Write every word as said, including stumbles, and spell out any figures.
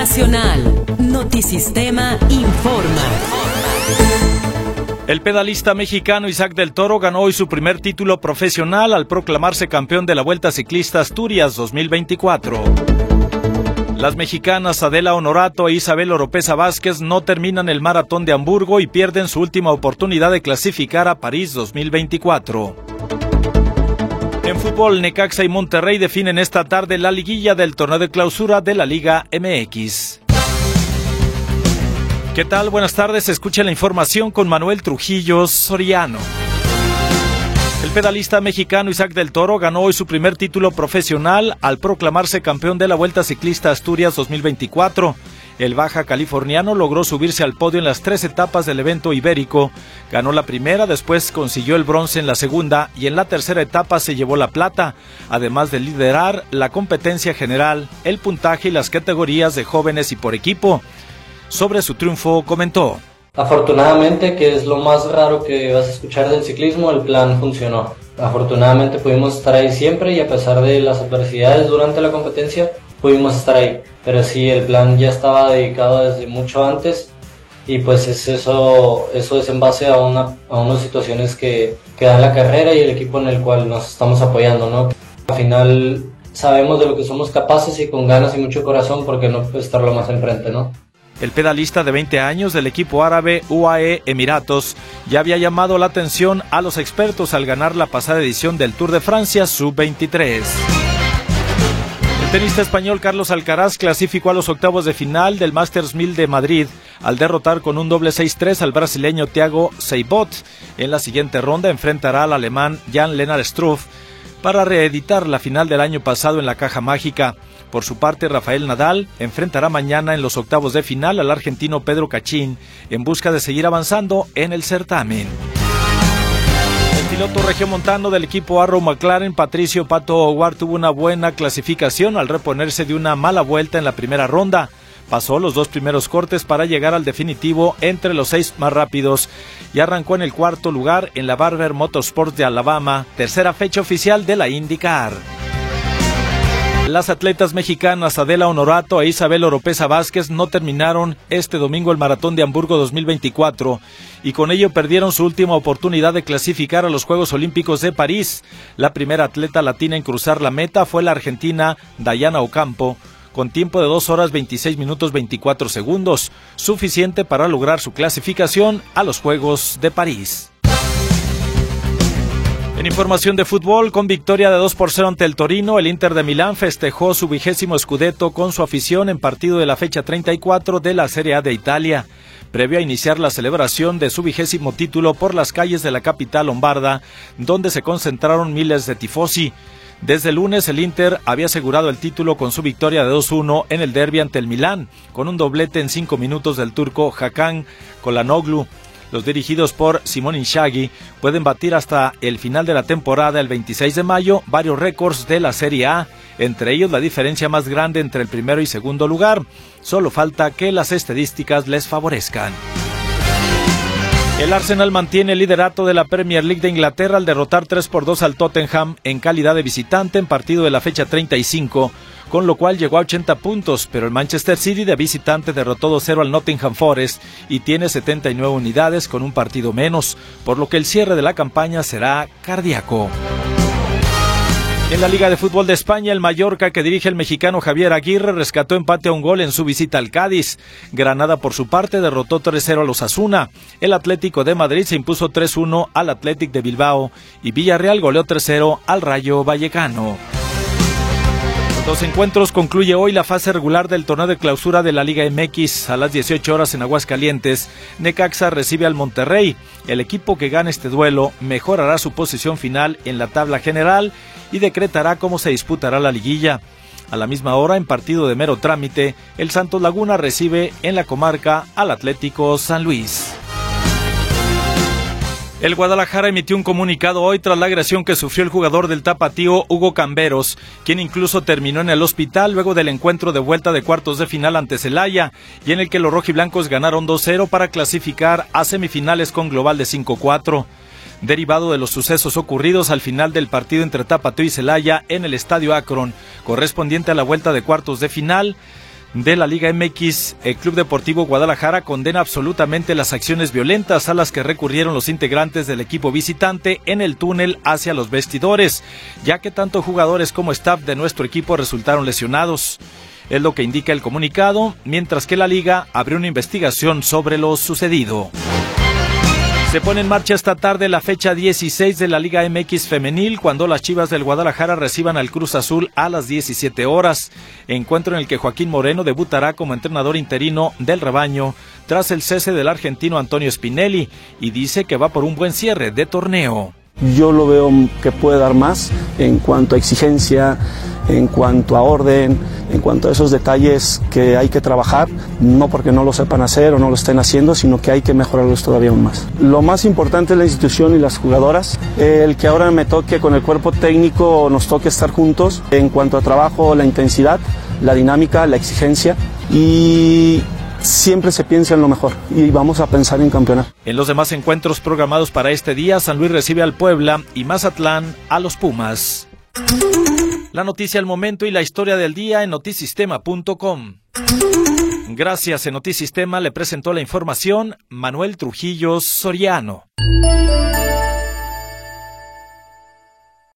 Nacional. Notisistema informa. El pedalista mexicano Isaac del Toro ganó hoy su primer título profesional al proclamarse campeón de la Vuelta Ciclista Asturias dos mil veinticuatro. Las mexicanas Adela Honorato e Isabel Oropesa Vázquez no terminan el maratón de Hamburgo y pierden su última oportunidad de clasificar a París dos mil veinticuatro. En fútbol, Necaxa y Monterrey definen esta tarde la liguilla del torneo de clausura de la Liga M X. ¿Qué tal? Buenas tardes, escucha la información con Manuel Trujillo Soriano. El pedalista mexicano Isaac del Toro ganó hoy su primer título profesional al proclamarse campeón de la Vuelta Ciclista Asturias dos mil veinticuatro. El baja californiano logró subirse al podio en las tres etapas del evento ibérico. Ganó la primera, después consiguió el bronce en la segunda y en la tercera etapa se llevó la plata, además de liderar la competencia general, el puntaje y las categorías de jóvenes y por equipo. Sobre su triunfo comentó: afortunadamente, que es lo más raro que vas a escuchar del ciclismo, el plan funcionó. Afortunadamente pudimos estar ahí siempre y a pesar de las adversidades durante la competencia, pudimos estar ahí. Pero sí, el plan ya estaba dedicado desde mucho antes y pues es eso, eso es en base a, una, a unas situaciones que, que dan la carrera y el equipo en el cual nos estamos apoyando, ¿no? Al final sabemos de lo que somos capaces y con ganas y mucho corazón, porque no estarlo más enfrente, ¿no? El pedalista de veinte años del equipo árabe U A E Emiratos ya había llamado la atención a los expertos al ganar la pasada edición del Tour de Francia sub veintitrés. El tenista español Carlos Alcaraz clasificó a los octavos de final del Masters mil de Madrid al derrotar con un doble seis tres al brasileño Thiago Seyboth. En la siguiente ronda enfrentará al alemán Jan-Lennart Struff para reeditar la final del año pasado en la Caja Mágica. Por su parte, Rafael Nadal enfrentará mañana en los octavos de final al argentino Pedro Cachín en busca de seguir avanzando en el certamen. El piloto regiomontano del equipo Arrow McLaren, Patricio Pato O'Ward, tuvo una buena clasificación al reponerse de una mala vuelta en la primera ronda. Pasó los dos primeros cortes para llegar al definitivo entre los seis más rápidos y arrancó en el cuarto lugar en la Barber Motorsports de Alabama, tercera fecha oficial de la IndyCar. Las atletas mexicanas Adela Honorato e Isabel Oropesa Vázquez no terminaron este domingo el maratón de Hamburgo dos mil veinticuatro y con ello perdieron su última oportunidad de clasificar a los Juegos Olímpicos de París. La primera atleta latina en cruzar la meta fue la argentina Dayana Ocampo, con tiempo de dos horas veintiséis minutos veinticuatro segundos, suficiente para lograr su clasificación a los Juegos de París. En información de fútbol, con victoria de dos por cero ante el Torino, el Inter de Milán festejó su vigésimo scudetto con su afición en partido de la fecha treinta y cuatro de la Serie A de Italia. Previo a iniciar la celebración de su vigésimo título por las calles de la capital lombarda, donde se concentraron miles de tifosi. Desde el lunes, el Inter había asegurado el título con su victoria de dos uno en el derbi ante el Milán, con un doblete en cinco minutos del turco Hakan Çalhanoğlu. Los dirigidos por Simone Inzaghi pueden batir hasta el final de la temporada, el veintiséis de mayo, varios récords de la Serie A, entre ellos la diferencia más grande entre el primero y segundo lugar. Solo falta que las estadísticas les favorezcan. El Arsenal mantiene el liderato de la Premier League de Inglaterra al derrotar tres por dos al Tottenham en calidad de visitante en partido de la fecha treinta y cinco, con lo cual llegó a ochenta puntos, pero el Manchester City de visitante derrotó dos cero al Nottingham Forest y tiene setenta y nueve unidades con un partido menos, por lo que el cierre de la campaña será cardíaco. En la Liga de Fútbol de España, el Mallorca, que dirige el mexicano Javier Aguirre, rescató empate a un gol en su visita al Cádiz. Granada, por su parte, derrotó tres cero a los Osasuna. El Atlético de Madrid se impuso tres uno al Athletic de Bilbao y Villarreal goleó tres cero al Rayo Vallecano. Los encuentros concluye hoy la fase regular del torneo de clausura de la Liga M X. A las dieciocho horas en Aguascalientes, Necaxa recibe al Monterrey. El equipo que gane este duelo mejorará su posición final en la tabla general y decretará cómo se disputará la liguilla. A la misma hora, en partido de mero trámite, el Santos Laguna recibe en la comarca al Atlético San Luis. El Guadalajara emitió un comunicado hoy tras la agresión que sufrió el jugador del Tapatío, Hugo Camberos, quien incluso terminó en el hospital luego del encuentro de vuelta de cuartos de final ante Celaya, y en el que los rojiblancos ganaron dos cero para clasificar a semifinales con global de cinco cuatro. Derivado de los sucesos ocurridos al final del partido entre Tapatío y Celaya en el Estadio Akron, correspondiente a la vuelta de cuartos de final, de la Liga M X, el Club Deportivo Guadalajara condena absolutamente las acciones violentas a las que recurrieron los integrantes del equipo visitante en el túnel hacia los vestidores, ya que tanto jugadores como staff de nuestro equipo resultaron lesionados. Es lo que indica el comunicado, mientras que la Liga abrió una investigación sobre lo sucedido. Se pone en marcha esta tarde la fecha dieciséis de la Liga M X Femenil, cuando las Chivas del Guadalajara reciban al Cruz Azul a las diecisiete horas. Encuentro en el que Joaquín Moreno debutará como entrenador interino del rebaño tras el cese del argentino Antonio Spinelli, y dice que va por un buen cierre de torneo. Yo lo veo que puede dar más en cuanto a exigencia, en cuanto a orden, en cuanto a esos detalles que hay que trabajar, no porque no lo sepan hacer o no lo estén haciendo, sino que hay que mejorarlos todavía aún más. Lo más importante es la institución y las jugadoras. El que ahora me toque con el cuerpo técnico, nos toque estar juntos en cuanto a trabajo, la intensidad, la dinámica, la exigencia, y siempre se piensa en lo mejor y vamos a pensar en campeonar. En los demás encuentros programados para este día, San Luis recibe al Puebla y Mazatlán a los Pumas. La noticia al momento y la historia del día en notisistema punto com. Gracias. En Notisistema le presentó la información Manuel Trujillo Soriano.